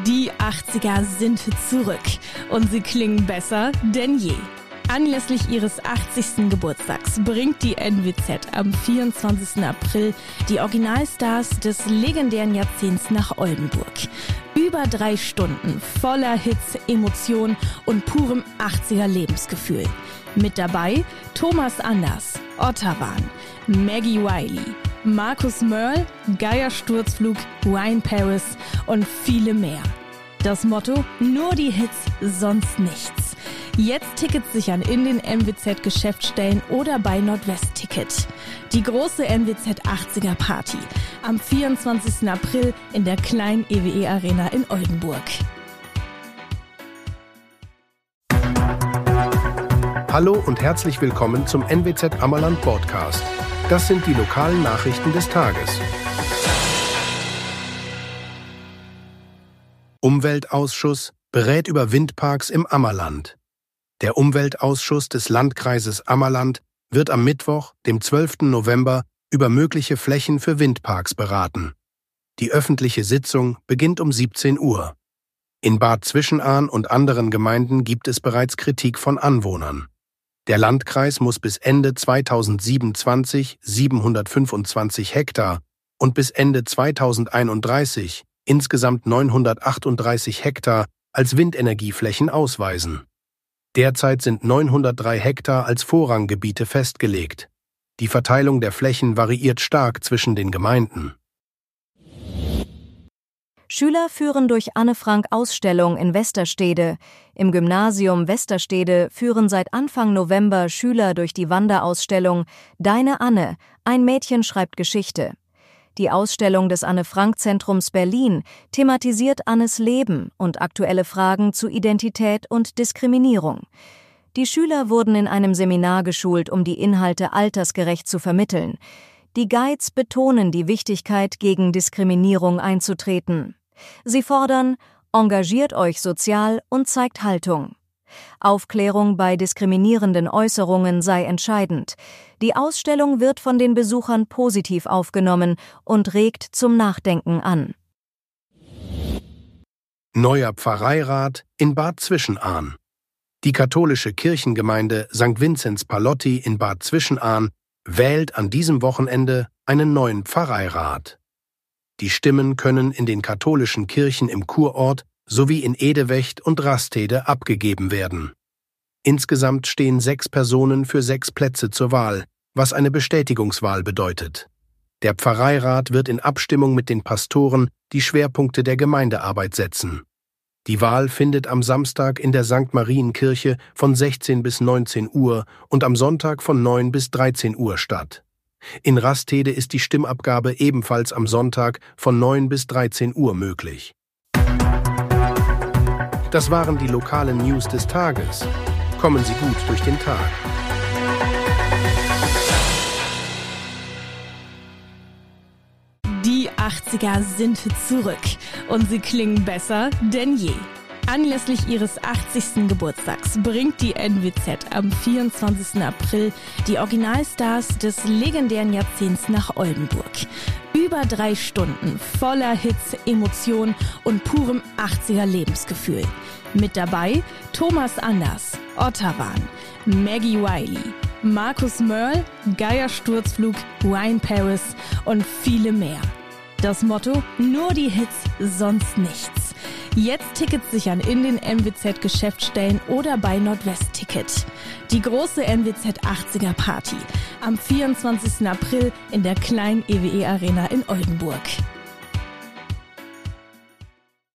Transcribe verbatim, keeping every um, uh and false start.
Die achtziger sind zurück und sie klingen besser denn je. Anlässlich ihres achtzigsten Geburtstags bringt die N W Z am vierundzwanzigsten April die Originalstars des legendären Jahrzehnts nach Oldenburg. Über drei Stunden voller Hits, Emotionen und purem achtziger Lebensgefühl. Mit dabei Thomas Anders, Ottawan, Maggie Wiley, Markus Mörl, Geier Sturzflug, Ryan Paris und viele mehr. Das Motto: nur die Hits, sonst nichts. Jetzt Tickets sichern in den N W Z-Geschäftsstellen oder bei Nordwest Ticket. Die große N W Z achtziger Party am vierundzwanzigsten April in der kleinen E W E Arena in Oldenburg. Hallo und herzlich willkommen zum N W Z Ammerland Podcast. Das sind die lokalen Nachrichten des Tages. Umweltausschuss berät über Windparks im Ammerland. Der Umweltausschuss des Landkreises Ammerland wird am Mittwoch, dem zwölften November, über mögliche Flächen für Windparks beraten. Die öffentliche Sitzung beginnt um siebzehn Uhr. In Bad Zwischenahn und anderen Gemeinden gibt es bereits Kritik von Anwohnern. Der Landkreis muss bis Ende zweitausendsiebenundzwanzig siebenhundertfünfundzwanzig Hektar und bis Ende zweitausendeinunddreißig insgesamt neunhundertachtunddreißig Hektar als Windenergieflächen ausweisen. Derzeit sind neunhundertdrei Hektar als Vorranggebiete festgelegt. Die Verteilung der Flächen variiert stark zwischen den Gemeinden. Schüler führen durch Anne Frank Ausstellung in Westerstede. Im Gymnasium Westerstede führen seit Anfang November Schüler durch die Wanderausstellung Deine Anne, ein Mädchen schreibt Geschichte. Die Ausstellung des Anne-Frank-Zentrums Berlin thematisiert Annes Leben und aktuelle Fragen zu Identität und Diskriminierung. Die Schüler wurden in einem Seminar geschult, um die Inhalte altersgerecht zu vermitteln. Die Guides betonen die Wichtigkeit, gegen Diskriminierung einzutreten. Sie fordern: engagiert euch sozial und zeigt Haltung. Aufklärung bei diskriminierenden Äußerungen sei entscheidend. Die Ausstellung wird von den Besuchern positiv aufgenommen und regt zum Nachdenken an. Neuer Pfarreirat in Bad Zwischenahn. Die katholische Kirchengemeinde Sankt Vinzenz Palotti in Bad Zwischenahn wählt an diesem Wochenende einen neuen Pfarreirat. Die Stimmen können in den katholischen Kirchen im Kurort sowie in Edewecht und Rastede abgegeben werden. Insgesamt stehen sechs Personen für sechs Plätze zur Wahl, was eine Bestätigungswahl bedeutet. Der Pfarreirat wird in Abstimmung mit den Pastoren die Schwerpunkte der Gemeindearbeit setzen. Die Wahl findet am Samstag in der Sankt Marienkirche von sechzehn bis neunzehn Uhr und am Sonntag von neun bis dreizehn Uhr statt. In Rastede ist die Stimmabgabe ebenfalls am Sonntag von neun bis dreizehn Uhr möglich. Das waren die lokalen News des Tages. Kommen Sie gut durch den Tag. Die achtziger sind zurück und sie klingen besser denn je. Anlässlich ihres achtzigsten Geburtstags bringt die N W Z am vierundzwanzigsten April die Originalstars des legendären Jahrzehnts nach Oldenburg. Über drei Stunden voller Hits, Emotionen und purem achtziger Lebensgefühl. Mit dabei Thomas Anders, Ottawan, Maggie Wiley, Markus Mörl, Geier Sturzflug, Ryan Paris und viele mehr. Das Motto: nur die Hits, sonst nichts. Jetzt Tickets sichern in den N W Z-Geschäftsstellen oder bei Nordwest Ticket. Die große N W Z achtziger Party am vierundzwanzigsten April in der kleinen E W E Arena in Oldenburg.